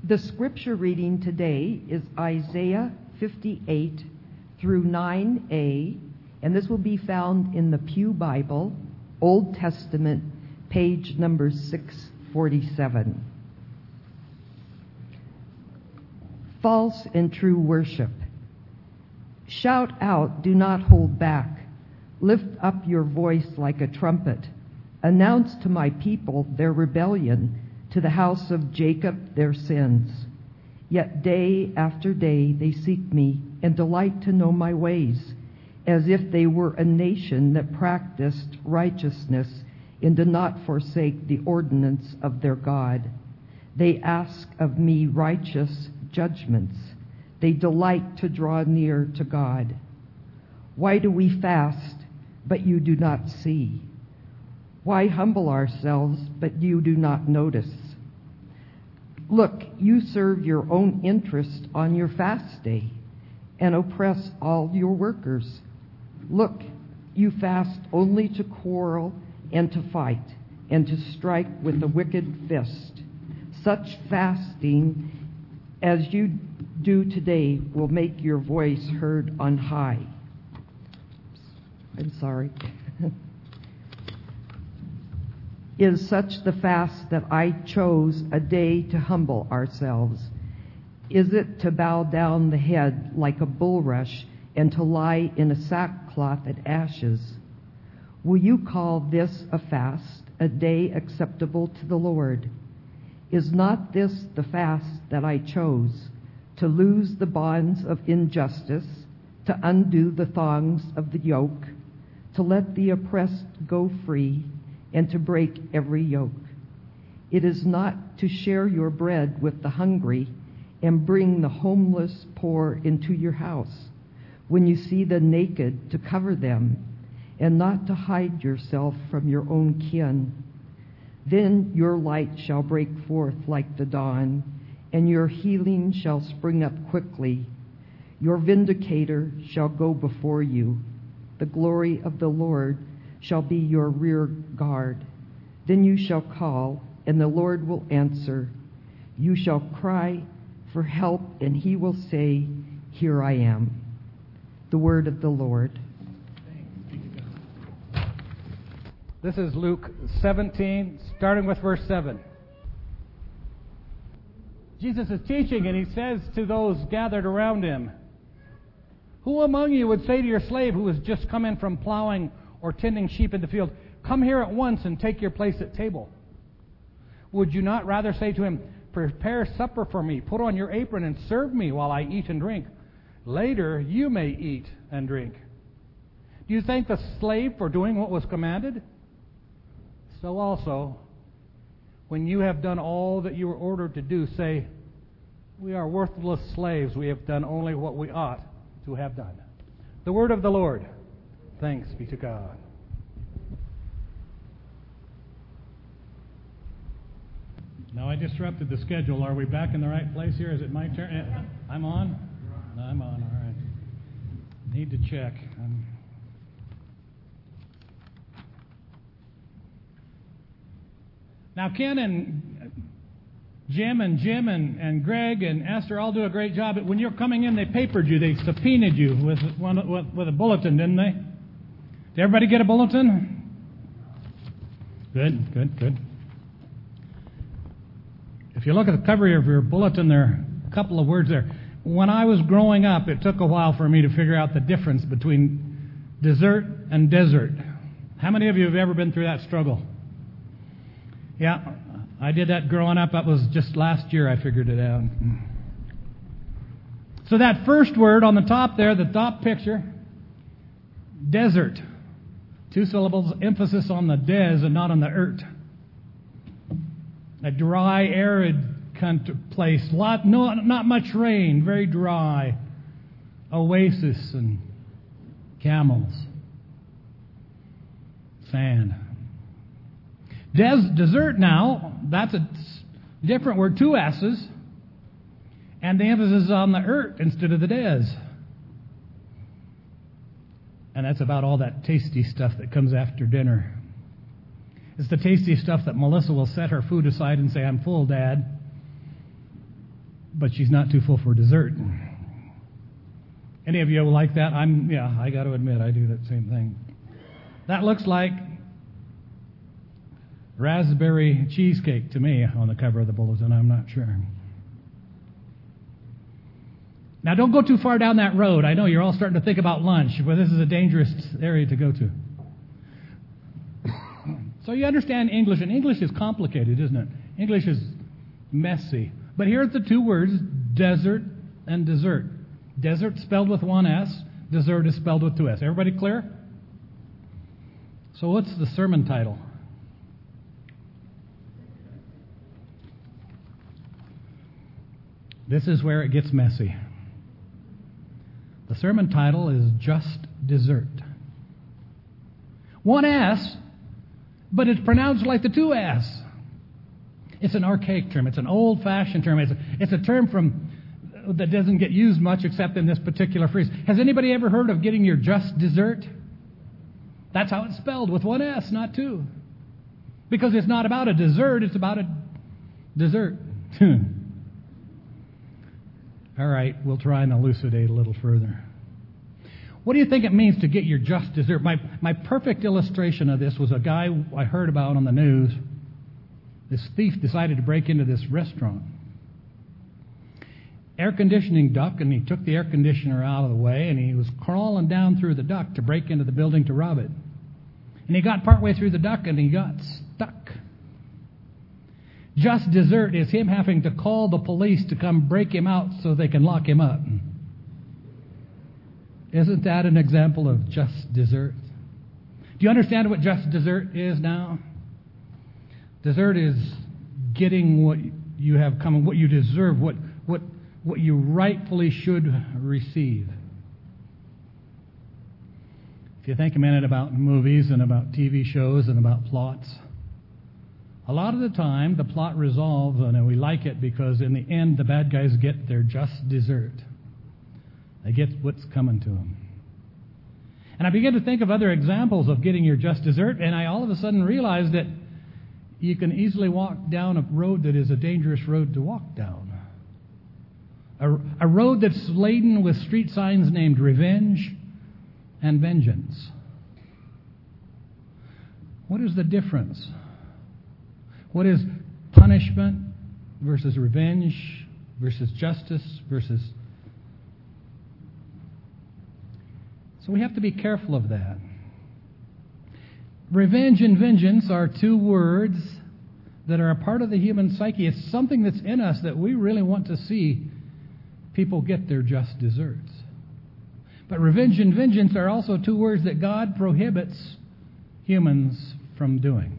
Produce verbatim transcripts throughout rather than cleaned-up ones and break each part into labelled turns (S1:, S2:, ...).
S1: The scripture reading today is Isaiah fifty-eight through nine a, and this will be found in the Pew Bible, Old Testament, page number six forty-seven. False and true worship. Shout out, do not hold back. Lift up your voice like a trumpet. Announce to my people their rebellion, to the house of Jacob their sins. Yet day after day they seek me and delight to know my ways, as if they were a nation that practiced righteousness and did not forsake the ordinance of their God. They ask of me righteous judgments. They delight to draw near to God. Why do we fast, but you do not see? Why humble ourselves, but you do not notice? Look, you serve your own interest on your fast day and oppress all your workers. Look, you fast only to quarrel and to fight and to strike with a wicked fist. Such fasting as you do today will make your voice heard on high. I'm sorry. Is such the fast that I chose a day to humble ourselves? Is it to bow down the head like a bulrush and to lie in a sackcloth and ashes? Will you call this a fast, a day acceptable to the Lord? Is not this the fast that I chose, to loose the bonds of injustice, to undo the thongs of the yoke, to let the oppressed go free, and to break every yoke? It is not to share your bread with the hungry and bring the homeless poor into your house, when you see the naked to cover them, and not to hide yourself from your own kin. Then your light shall break forth like the dawn, and your healing shall spring up quickly. Your vindicator shall go before you. The glory of the Lord shall be your rear guard. Then you shall call, and the Lord will answer. You shall cry for help, and he will say, Here I am. The word of the Lord.
S2: This is Luke seventeen, starting with verse seven. Jesus is teaching, and he says to those gathered around him, Who among you would say to your slave who has just come in from plowing or tending sheep in the field, Come here at once and take your place at table? Would you not rather say to him, Prepare supper for me, put on your apron and serve me while I eat and drink? Later you may eat and drink. Do you thank the slave for doing what was commanded? So also, when you have done all that you were ordered to do, say, We are worthless slaves. We have done only what we ought to have done. The word of the Lord. Thanks be to God. Now I disrupted the schedule. Are we back in the right place here? Is it my turn? I'm on? I'm on, all right. Need to check. Um, now Ken and Jim and Jim and, and Greg and Esther all do a great job. When you're coming in, they papered you. They subpoenaed you with, one, with, with a bulletin, didn't they? Did everybody get a bulletin? Good, good, good. If you look at the cover of your bulletin, there are a couple of words there. When I was growing up, it took a while for me to figure out the difference between dessert and desert. How many of you have ever been through that struggle? Yeah, I did that growing up. That was just last year I figured it out. So that first word on the top there, the top picture, desert. Two syllables, emphasis on the des and not on the ert. A dry, arid country place. Lot, no, not much rain, very dry. Oasis and camels. Sand. Des, desert now, that's a different word, two S's. And the emphasis is on the ert instead of the des. And that's about all that tasty stuff that comes after dinner. It's the tasty stuff that Melissa will set her food aside and say, I'm full, Dad. but she's not too full for dessert. Any of you like that? I'm, yeah, I got to admit, I do that same thing. That looks like raspberry cheesecake to me on the cover of the bulletin. I'm not sure. Now, don't go too far down that road. I know you're all starting to think about lunch, but this is a dangerous area to go to. So you understand English, and English is complicated, isn't it? English is messy. But here are the two words, desert and dessert. Desert spelled with one S, dessert is spelled with two S. Everybody clear? So what's the sermon title? This is where it gets messy. The sermon title is Just Dessert. One S, but it's pronounced like the two S. It's an archaic term. It's an old-fashioned term. It's a, it's a term from that doesn't get used much except in this particular phrase. Has anybody ever heard of getting your just dessert? That's how it's spelled, with one S, not two. Because it's not about a dessert, it's about a dessert. All right, we'll try and elucidate a little further. What do you think it means to get your just dessert? My, my perfect illustration of this was a guy I heard about on the news. This thief decided to break into this restaurant. Air conditioning duct, and he took the air conditioner out of the way, and he was crawling down through the duct to break into the building to rob it. And he got partway through the duct, and he got stuck. Just dessert is him having to call the police to come break him out so they can lock him up. Isn't that an example of just dessert? Do you understand what just dessert is now? Dessert is getting what you have coming, what you deserve, what what what you rightfully should receive. If you think a minute about movies and about T V shows and about plots, a lot of the time the plot resolves and we like it because in the end the bad guys get their just dessert. They get what's coming to them. And I begin to think of other examples of getting your just dessert, and I all of a sudden realized that you can easily walk down a road that is a dangerous road to walk down. A, a road that's laden with street signs named revenge and vengeance. What is the difference? What is punishment versus revenge versus justice versus... So we have to be careful of that. Revenge and vengeance are two words that are a part of the human psyche. It's something that's in us that we really want to see people get their just desserts. But revenge and vengeance are also two words that God prohibits humans from doing.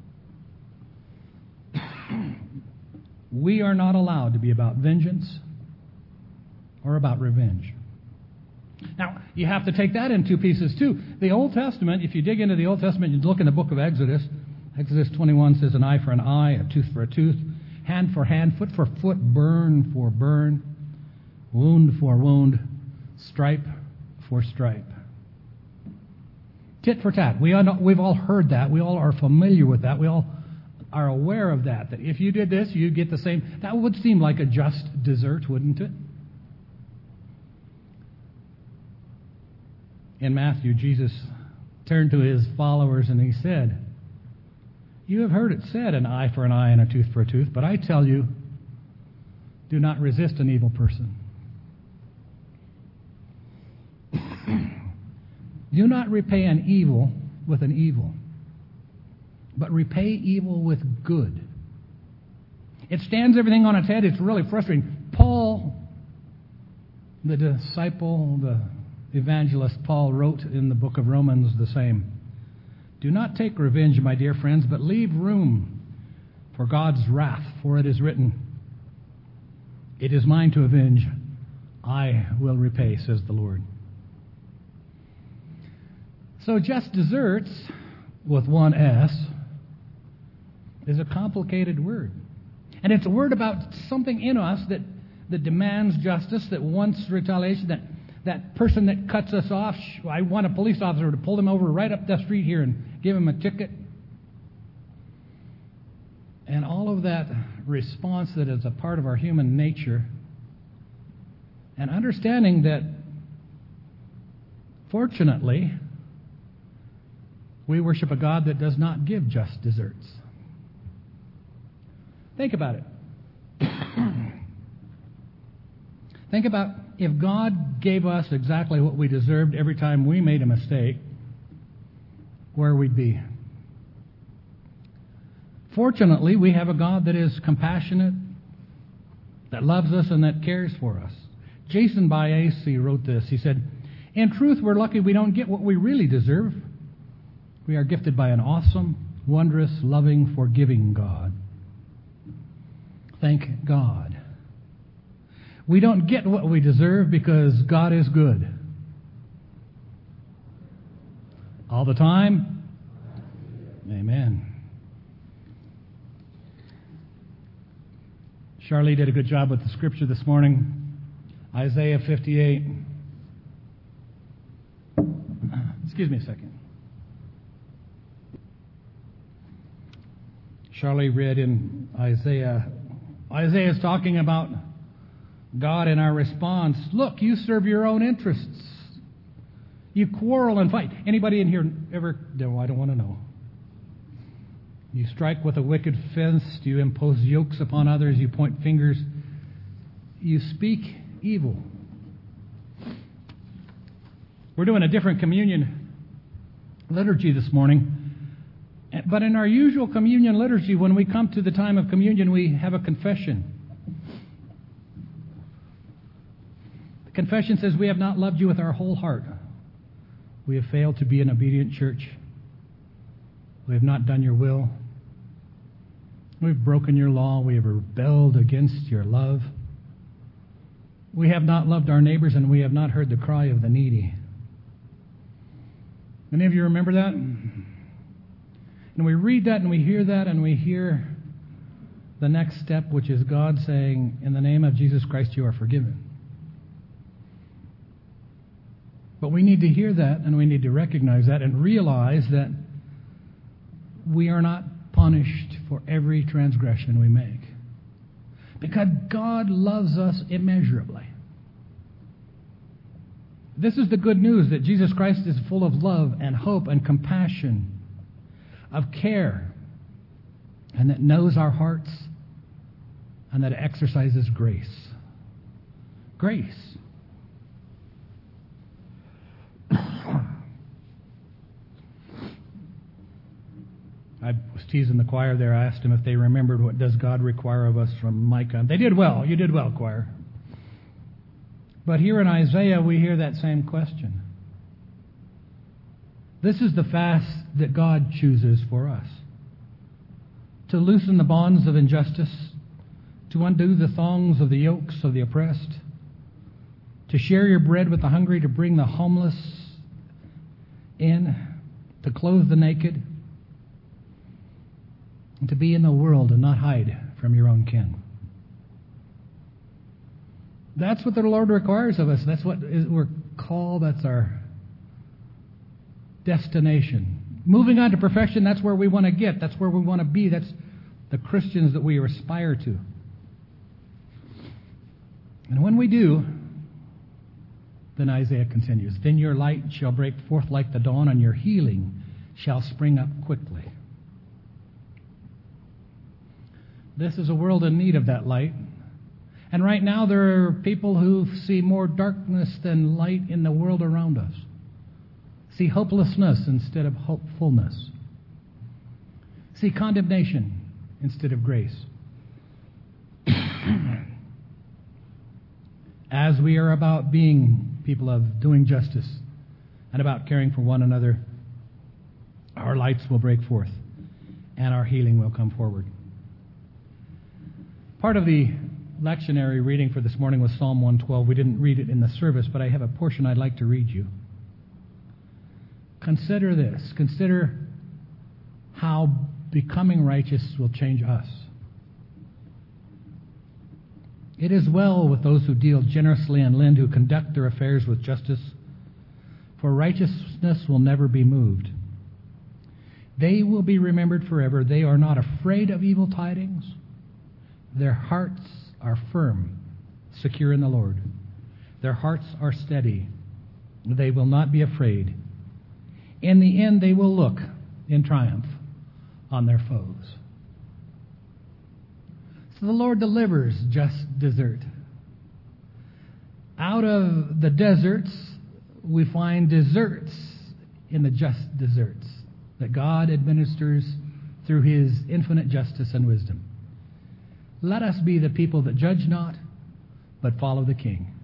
S2: We are not allowed to be about vengeance or about revenge. Now, you have to take that in two pieces, too. The Old Testament, if you dig into the Old Testament, you look in the book of Exodus. Exodus twenty-one says, an eye for an eye, a tooth for a tooth, hand for hand, foot for foot, burn for burn, wound for wound, stripe for stripe. Tit for tat. We all know, we've all heard that. We all are familiar with that. We all are aware of that, that if you did this, you'd get the same. That would seem like a just dessert, wouldn't it? In Matthew, Jesus turned to his followers and he said, you have heard it said, an eye for an eye and a tooth for a tooth, but I tell you, do not resist an evil person. Do not repay an evil with an evil, but repay evil with good. It stands everything on its head. It's really frustrating. Paul, the disciple, the evangelist Paul, wrote in the book of Romans the same. Do not take revenge, my dear friends, but leave room for God's wrath, for it is written, it is mine to avenge, I will repay, says the Lord. So just desserts, with one S, is a complicated word. And it's a word about something in us that, that demands justice, that wants retaliation, that that person that cuts us off, I want a police officer to pull him over right up the street here and give him a ticket. And all of that response that is a part of our human nature And understanding that, fortunately, we worship a God that does not give just desserts. Think about it. Think about if God gave us exactly what we deserved every time we made a mistake, where we'd be. Fortunately, we have a God that is compassionate, that loves us, and that cares for us. Jason Baez wrote this. He said, "In truth, we're lucky we don't get what we really deserve. We are gifted by an awesome, wondrous, loving, forgiving God. Thank God. We don't get what we deserve because God is good. All the time? Amen." Charlie did a good job with the scripture this morning. Isaiah fifty-eight. Excuse me a second. Charlie read in Isaiah. Isaiah is talking about God and our response. Look, you serve your own interests. You quarrel and fight. Anybody in here ever? No, I don't want to know. You strike with a wicked fist. You impose yokes upon others. You point fingers. You speak evil. We're doing a different communion liturgy this morning. But in our usual communion liturgy, when we come to the time of communion, we have a confession. The confession says, "We have not loved you with our whole heart. We have failed to be an obedient church. We have not done your will. We've broken your law. We have rebelled against your love. We have not loved our neighbors, and we have not heard the cry of the needy." Any of you remember that? And we read that and we hear that and we hear the next step, which is God saying, "In the name of Jesus Christ, you are forgiven." But we need to hear that and we need to recognize that and realize that we are not punished for every transgression we make. Because God loves us immeasurably. This is the good news, that Jesus Christ is full of love and hope and compassion, of care, and that knows our hearts, and that exercises grace. Grace. I was teasing the choir there. I asked them if they remembered what does God require of us from Micah. They did well. You did well, choir. But here in Isaiah, we hear that same question. This is the fast that God chooses for us. To loosen the bonds of injustice, to undo the thongs of the yokes of the oppressed, to share your bread with the hungry, to bring the homeless in, to clothe the naked, and to be in the world and not hide from your own kin. That's what the Lord requires of us. That's what we're called. That's our destination. Moving on to perfection, that's where we want to get. That's where we want to be. That's the Christians that we aspire to. And when we do, then Isaiah continues, "Then your light shall break forth like the dawn, and your healing shall spring up quickly." This is a world in need of that light. And right now there are people who see more darkness than light in the world around us. See hopelessness instead of hopefulness. See condemnation instead of grace. As we are about being people of doing justice and about caring for one another, our lights will break forth and our healing will come forward. Part of the lectionary reading for this morning was Psalm one twelve. We didn't read it in the service, but I have a portion I'd like to read you. Consider this. Consider how becoming righteous will change us. "It is well with those who deal generously and lend, who conduct their affairs with justice, for righteousness will never be moved. They will be remembered forever. They are not afraid of evil tidings. Their hearts are firm, secure in the Lord. Their hearts are steady. They will not be afraid. In the end, they will look in triumph on their foes. So the Lord delivers just desert. Out of the deserts, we find deserts in the just deserts that God administers through His infinite justice and wisdom. Let us be the people that judge not, but follow the King.